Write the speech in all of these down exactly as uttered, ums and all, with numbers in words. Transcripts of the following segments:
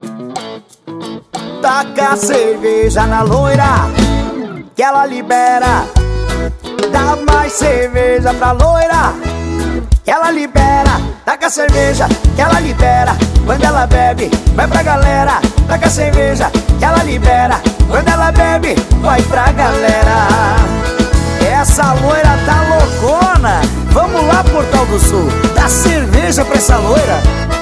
Taca a cerveja na loira, que ela libera. Dá mais cerveja pra loira, que ela libera. Taca a cerveja, que ela libera. Quando ela bebe, vai pra galera. Taca a cerveja, que ela libera. Quando ela bebe, vai pra galera. Essa loira tá loucona. Vamos lá, Portal do Sul, dá cerveja pra essa loira.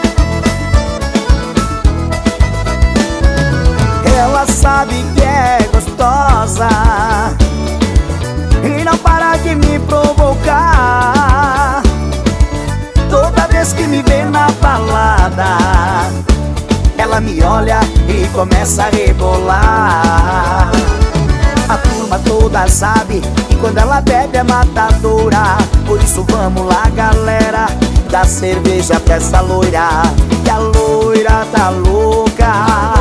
Ela sabe que é gostosa e não para de me provocar. Toda vez que me vê na balada, ela me olha e começa a rebolar. A turma toda sabe que quando ela bebe é matadora. Por isso vamos lá, galera, dá cerveja pra essa loira, que a loira tá louca.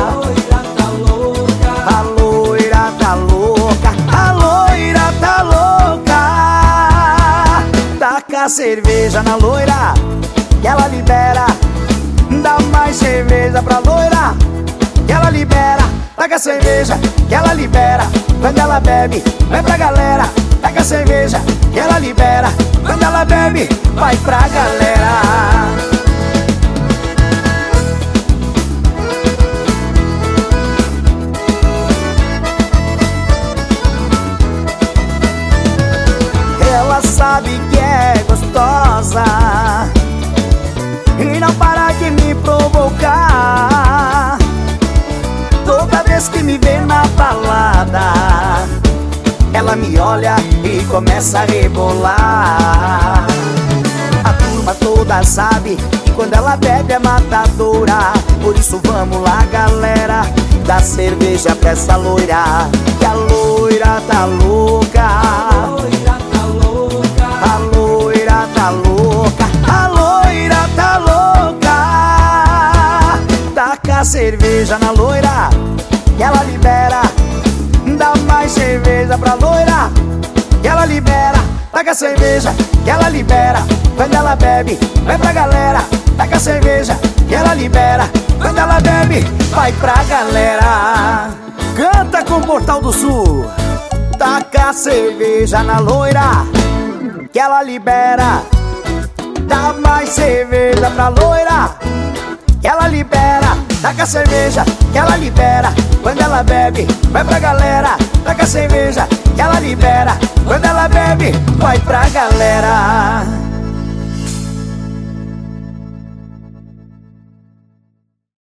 A loira tá louca, a loira tá louca. Taca a cerveja na loira, que ela libera. Dá mais cerveja pra loira, que ela libera. Taca a cerveja, que ela libera. Quando ela bebe, vai pra galera. Taca a cerveja, que ela libera. Quando ela bebe, vai pra galera. Ela sabe que é gostosa e não para de me provocar. Toda vez que me vê na balada, ela me olha e começa a rebolar. A turma toda sabe que quando ela bebe é matadora. Por isso vamos lá, galera, dá cerveja pra essa loira, que a loira tá louca. A loira tá louca, a loira tá louca. Taca a cerveja na loira, que ela libera. Dá mais cerveja pra loira, que ela libera. Taca a cerveja, que ela libera. Quando ela bebe, vai pra galera. Taca a cerveja, que ela libera. Quando ela bebe, vai pra galera. Canta com o Portal do Sul. Taca a cerveja na loira, que ela libera. Dá mais cerveja pra loira, que ela libera. Taca a cerveja, que ela libera. Quando ela bebe, vai pra galera. Taca a cerveja, que ela libera. Quando ela bebe, vai pra galera.